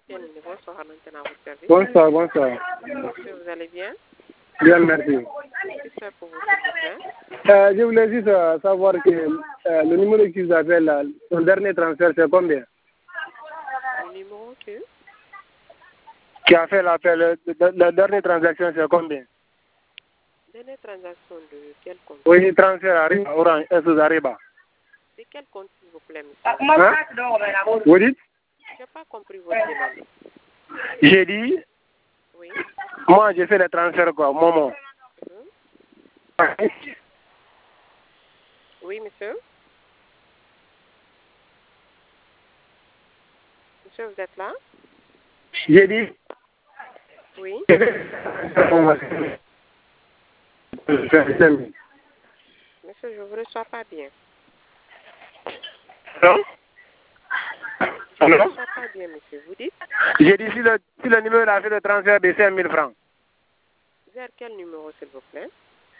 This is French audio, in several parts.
Bonsoir, maintenant à votre service. Bonsoir, bonsoir. Monsieur, vous allez bien? Bien, merci. Qu'est-ce que pour vous, s'il vous plaît? Je voulais juste savoir que le numéro qui vous appelle, là, son dernier transfert, c'est combien? Le numéro que? Qui a fait l'appel, la dernière transaction, c'est combien? Dernière transaction de quel compte? Oui, transfert Ariba, Orange, SOS Ariba. C'est quel compte, s'il vous plaît, monsieur? Hein? Vous dites? Je n'ai pas compris votre demande. J'ai dit, Oui. moi, j'ai fait le transfert, quoi, Momo. Oui, monsieur. Monsieur, vous êtes là? J'ai dit. Oui. Monsieur, je ne vous reçois pas bien. Allô? Je ne vous Allô? reçois pas bien, monsieur. Vous dites? J'ai dit si le numéro a fait le transfert de 5 000 francs. Vers quel numéro, s'il vous plaît?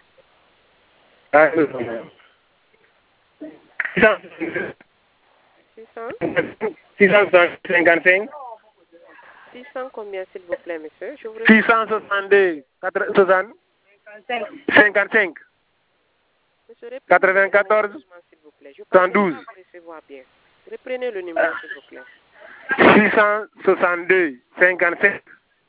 655. 600 combien, s'il vous plaît, monsieur? Je vous reçois. 662 55 Monsieur, reprenez 94 s'il vous plaît. Je ne peux 112 pas vous recevoir bien. Reprenez le numéro, s'il vous plaît. 662 55.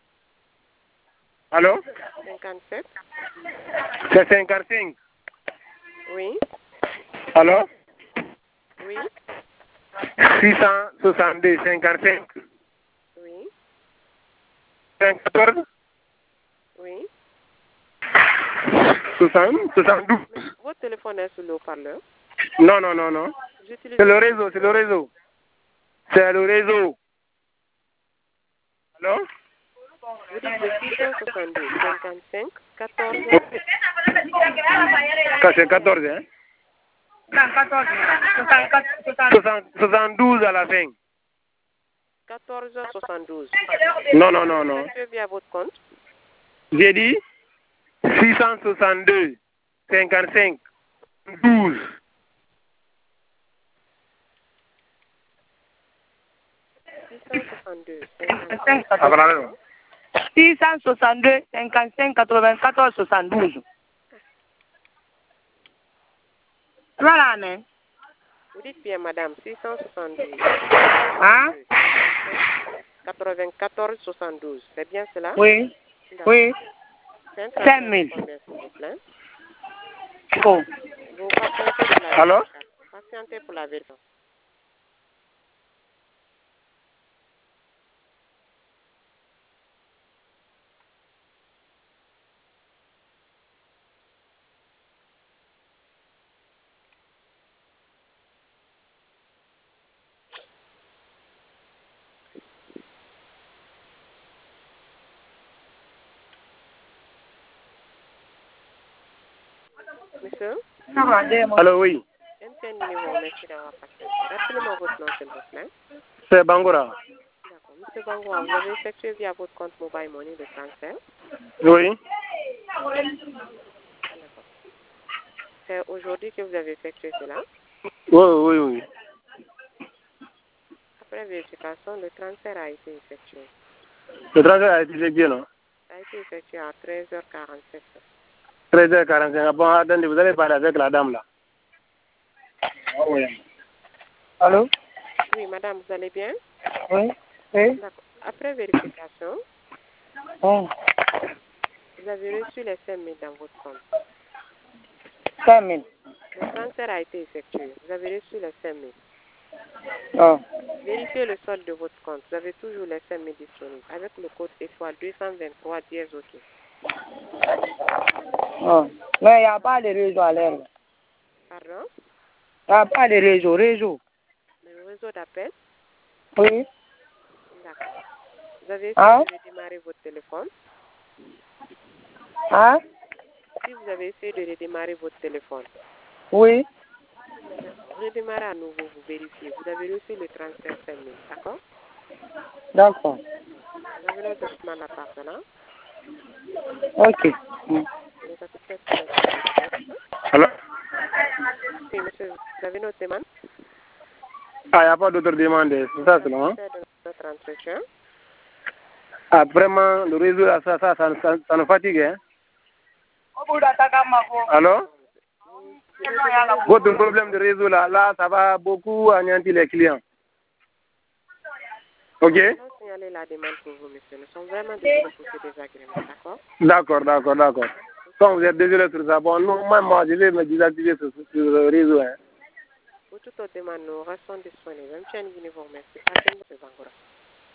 Allô? 57. C'est 55. Oui. Allô? Oui. 662 55 Oui. 14 Oui. 72. Votre téléphone est sur le haut-parleur? Non, non, non, non. J'utilise C'est le réseau, c'est le réseau. C'est le réseau. Allô? Vous dites de 662 55 14. C'est 14, hein? 72 à la fin. 14 72. Non, non, non, non. Je viens à votre compte. J'ai dit 662 55 12. 662 55 94 72. Voilà, mais. Vous dites bien, madame, 662. Hein? 94 72. C'est bien cela? Oui. Oui. 5 000. Combien, s'il vous plaît? Oh. Vous patientez pour la Allô? vérification. Patientez pour la vérification. Monsieur? Allô, oui. Numéro, merci d'avoir patienté. Rappelez-moi votre nom, s'il vous plaît. C'est Bangura. D'accord. Monsieur Bangoua, vous avez effectué via votre compte Mobile Money le transfert? Oui. D'accord. C'est aujourd'hui que vous avez effectué cela? Oui, oui, oui. Après vérification, le transfert a été effectué. Le transfert a été effectué, non? Ça a été effectué à 13h47. 13h45. Bon, attendez, vous allez parler avec la dame là. Allô? Oui, madame, vous allez bien? Oui. Oui. D'accord. Après vérification, Oh. vous avez reçu les 5 000 dans votre compte. 5 000. Le transfert a été effectué. Vous avez reçu les 5 000. Oh. Vérifiez le solde de votre compte. Vous avez toujours les 5 000 disponibles avec le code étoile 223 dièse OK. Oh. Mais il n'y a pas de réseau à l'air. Pardon? Il n'y a pas de réseau. Réseau. Le réseau d'appel? Oui. D'accord. Vous avez essayé Hein? de redémarrer votre téléphone? Hein? Si vous avez essayé de redémarrer votre téléphone, Oui. redémarrez à nouveau, vous vérifiez. Vous avez reçu le transfert 5 000, d'accord? D'accord. Vous avez notre document à part cela? Ok. Vous êtes satisfait pour le service? Allô? Oui, monsieur, vous avez notre demande? Ah, il n'y a pas d'autre demande. C'est ça seulement. Satisfait de notre entretien? Ah, vraiment, le réseau, là, ça nous fatigue. Hein? Alors? Votre problème de réseau, là, ça va beaucoup anéantir les clients. Ok? Nous allons signaler la demande pour vous, monsieur. Nous sommes vraiment désolés pour ces désagréments, d'accord? D'accord. Quand vous êtes désolé sur ça, bon, nous, moi, je vais me désactiver sur le réseau. Hein. Pour toute autre demande, nous restons disponibles. Même si vous remercie.